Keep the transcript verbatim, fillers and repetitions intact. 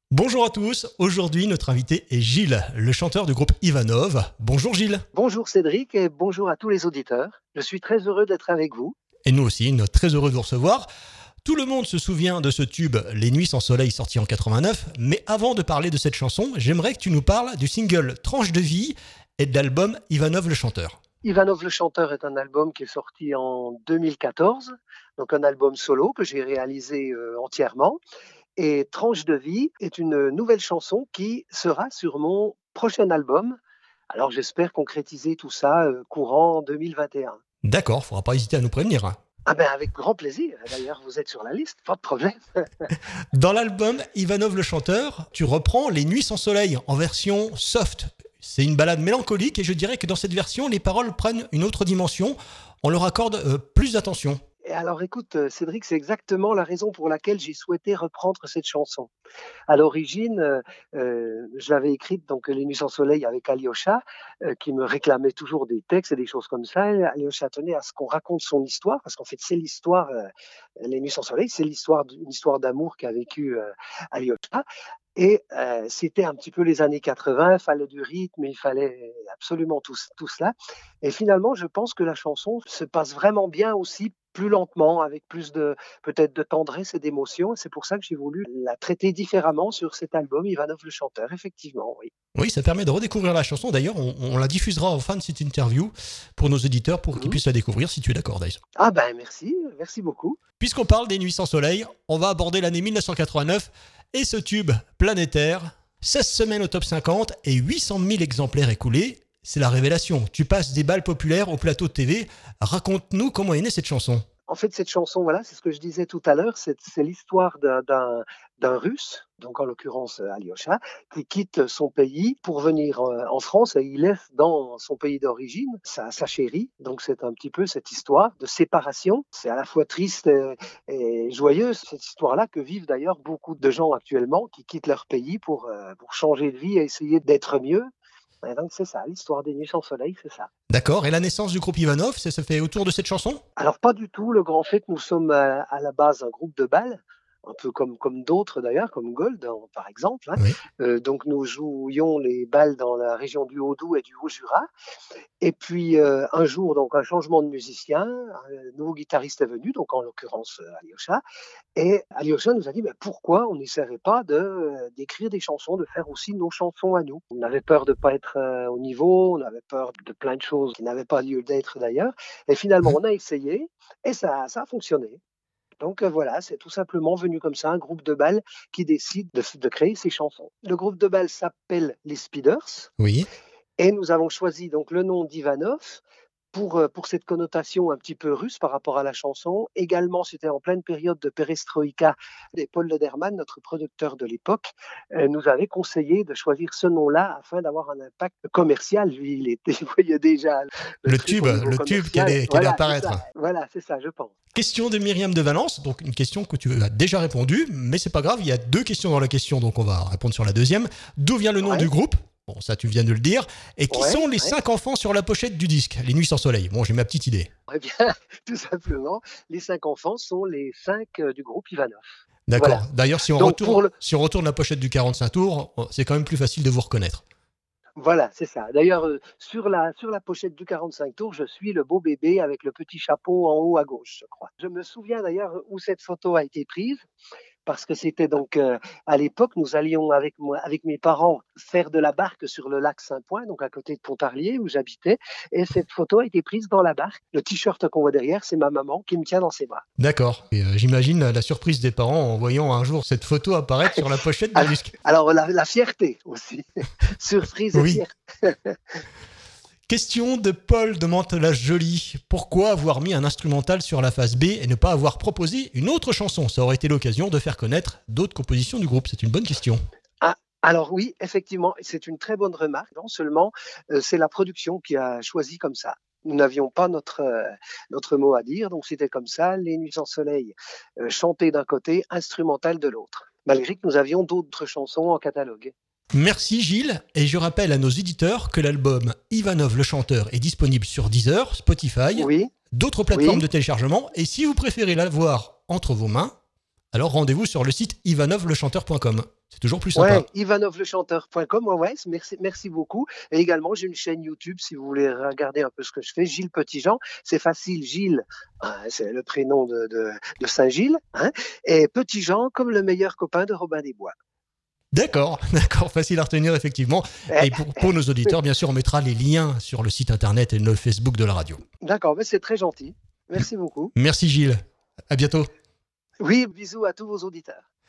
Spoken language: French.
Bonjour à tous, aujourd'hui notre invité est Gilles, le chanteur du groupe Ivanov. Bonjour Gilles. Bonjour Cédric et bonjour à tous les auditeurs. Je suis très heureux d'être avec vous. Et nous aussi, nous sommes très heureux de vous recevoir. Tout le monde se souvient de ce tube Les Nuits sans soleil sorti en quatre-vingt-neuf, mais avant de parler de cette chanson, j'aimerais que tu nous parles du single Tranche de vie et de l'album Ivanov le chanteur. Ivanov le chanteur est un album qui est sorti en deux mille quatorze, donc un album solo que j'ai réalisé euh, entièrement. Et Tranche de vie est une nouvelle chanson qui sera sur mon prochain album. Alors j'espère concrétiser tout ça euh, courant deux mille vingt et un. D'accord, faudra pas hésiter à nous prévenir. hein. Ah ben avec grand plaisir. D'ailleurs, vous êtes sur la liste, pas de problème. Dans l'album Ivanov le chanteur, tu reprends Les Nuits sans soleil en version soft. C'est une balade mélancolique et je dirais que dans cette version, les paroles prennent une autre dimension. On leur accorde euh, plus d'attention. Et alors écoute, euh, Cédric, c'est exactement la raison pour laquelle j'ai souhaité reprendre cette chanson. À l'origine, euh, euh, je l'avais écrite, donc Les Nuits sans soleil avec Alyosha, euh, qui me réclamait toujours des textes et des choses comme ça. Et Alyosha tenait à ce qu'on raconte son histoire, parce qu'en fait, c'est l'histoire, euh, Les Nuits sans soleil, c'est l'histoire d'une histoire d'amour qu'a vécu euh, Alyosha. Et euh, c'était un petit peu les années quatre-vingts, il fallait du rythme, il fallait absolument tout, tout cela. Et finalement, je pense que la chanson se passe vraiment bien aussi, plus lentement, avec plus de peut-être de tendresse et d'émotion. Et c'est pour ça que j'ai voulu la traiter différemment sur cet album Ivanov le chanteur, effectivement, oui. Oui, ça permet de redécouvrir la chanson. D'ailleurs, on, on la diffusera en fin de cette interview pour nos auditeurs pour qu'ils Mhm. puissent la découvrir si tu es d'accord, d'ailleurs. Ah ben merci, merci beaucoup. Puisqu'on parle des Nuits sans soleil, on va aborder l'année dix-neuf cent quatre-vingt-neuf et ce tube planétaire. seize semaines au top cinquante et huit cent mille exemplaires écoulés. C'est la révélation. Tu passes des balles populaires au plateau de T V. Raconte-nous comment est née cette chanson. En fait, cette chanson, voilà, c'est ce que je disais tout à l'heure, c'est, c'est l'histoire d'un, d'un, d'un Russe, donc en l'occurrence euh, Alyosha, qui quitte son pays pour venir euh, en France et il laisse dans son pays d'origine sa, sa chérie. Donc c'est un petit peu cette histoire de séparation. C'est à la fois triste et, et joyeuse, cette histoire-là que vivent d'ailleurs beaucoup de gens actuellement qui quittent leur pays pour, euh, pour changer de vie et essayer d'être mieux. Et donc c'est ça, l'histoire des Nuits sans soleil, c'est ça. D'accord. Et la naissance du groupe Ivanov, ça se fait autour de cette chanson ? Alors pas du tout, le grand fait, nous sommes à, à la base un groupe de bal, un peu comme, comme d'autres d'ailleurs, comme Gold hein, par exemple. Hein. Oui. Euh, donc nous jouions les bals dans la région du Haut-Doubs et du Haut-Jura. Et puis euh, un jour, donc un changement de musicien, un nouveau guitariste est venu, donc en l'occurrence euh, Alyosha. Et Alyosha nous a dit, mais pourquoi on n'essaierait pas de, euh, d'écrire des chansons, de faire aussi nos chansons à nous. On avait peur de ne pas être euh, au niveau, on avait peur de plein de choses qui n'avaient pas lieu d'être d'ailleurs. Et finalement, on a essayé et ça, ça a fonctionné. Donc euh, voilà, c'est tout simplement venu comme ça, un groupe de bal qui décide de, de créer ses chansons. Le groupe de bal s'appelle les Speeders Oui. et nous avons choisi donc le nom d'Ivanov pour, euh, pour cette connotation un petit peu russe par rapport à la chanson. Également, c'était en pleine période de perestroïka et Paul Lederman, notre producteur de l'époque, euh, nous avait conseillé de choisir ce nom-là afin d'avoir un impact commercial. Lui, il, était, il voyait déjà le, Le truc tube, au niveau le tube qui commercial. allait, qui allait Voilà, c'est apparaître. ça. Voilà, c'est ça, je pense. Question de Myriam de Valence, donc une question que tu as déjà répondu, mais c'est pas grave, il y a deux questions dans la question, donc on va répondre sur la deuxième. D'où vient le nom Ouais. du groupe ? Bon, ça tu viens de le dire. Et qui Ouais, sont les ouais. cinq enfants sur la pochette du disque, Les Nuits sans soleil ? Bon, j'ai ma petite idée. Eh bien, tout simplement, les cinq enfants sont les cinq euh, du groupe Ivanov. D'accord. Voilà. D'ailleurs, si on, Donc, retourne, pour le... si on retourne la pochette du quarante-cinq tours, c'est quand même plus facile de vous reconnaître. Voilà, c'est ça. D'ailleurs, euh, sur la, sur la pochette du quarante-cinq tours, je suis le beau bébé avec le petit chapeau en haut à gauche, je crois. Je me souviens d'ailleurs où cette photo a été prise. Parce que c'était donc euh, à l'époque, nous allions avec moi, avec mes parents faire de la barque sur le lac Saint-Point, donc à côté de Pontarlier où j'habitais, et cette photo a été prise dans la barque. Le t-shirt qu'on voit derrière, c'est ma maman qui me tient dans ses bras. D'accord. Et euh, j'imagine la surprise des parents en voyant un jour cette photo apparaître sur la pochette du Alors, disque. alors la, la fierté aussi, surprise et Oui. fierté. Question de Paul de Mantes-la-Jolie. Pourquoi avoir mis un instrumental sur la face B et ne pas avoir proposé une autre chanson ? Ça aurait été l'occasion de faire connaître d'autres compositions du groupe. C'est une bonne question. Ah, alors oui, effectivement, c'est une très bonne remarque. Non seulement euh, c'est la production qui a choisi comme ça. Nous n'avions pas notre, euh, notre mot à dire, donc c'était comme ça, Les Nuits sans soleil euh, chantées d'un côté, instrumentales de l'autre, malgré que nous avions d'autres chansons en catalogue. Merci Gilles, et je rappelle à nos éditeurs que l'album Ivanov le chanteur est disponible sur Deezer, Spotify, Oui, d'autres plateformes oui. de téléchargement, et si vous préférez l'avoir entre vos mains, alors rendez-vous sur le site ivanov le chanteur point com. C'est toujours plus sympa. Ouais, ivanovlechanteur point com, ouais, ouais, merci, merci beaucoup. Et également, j'ai une chaîne YouTube si vous voulez regarder un peu ce que je fais. Gilles Petitjean, c'est facile, Gilles, hein, c'est le prénom de, de, de Saint-Gilles, hein, et Petitjean comme le meilleur copain de Robin des Bois. D'accord, d'accord, facile à retenir effectivement. Eh, Et pour, pour nos auditeurs, bien sûr, on mettra les liens sur le site internet et le Facebook de la radio. D'accord, mais c'est très gentil. Merci beaucoup. Merci Gilles, à bientôt. Oui, bisous à tous vos auditeurs.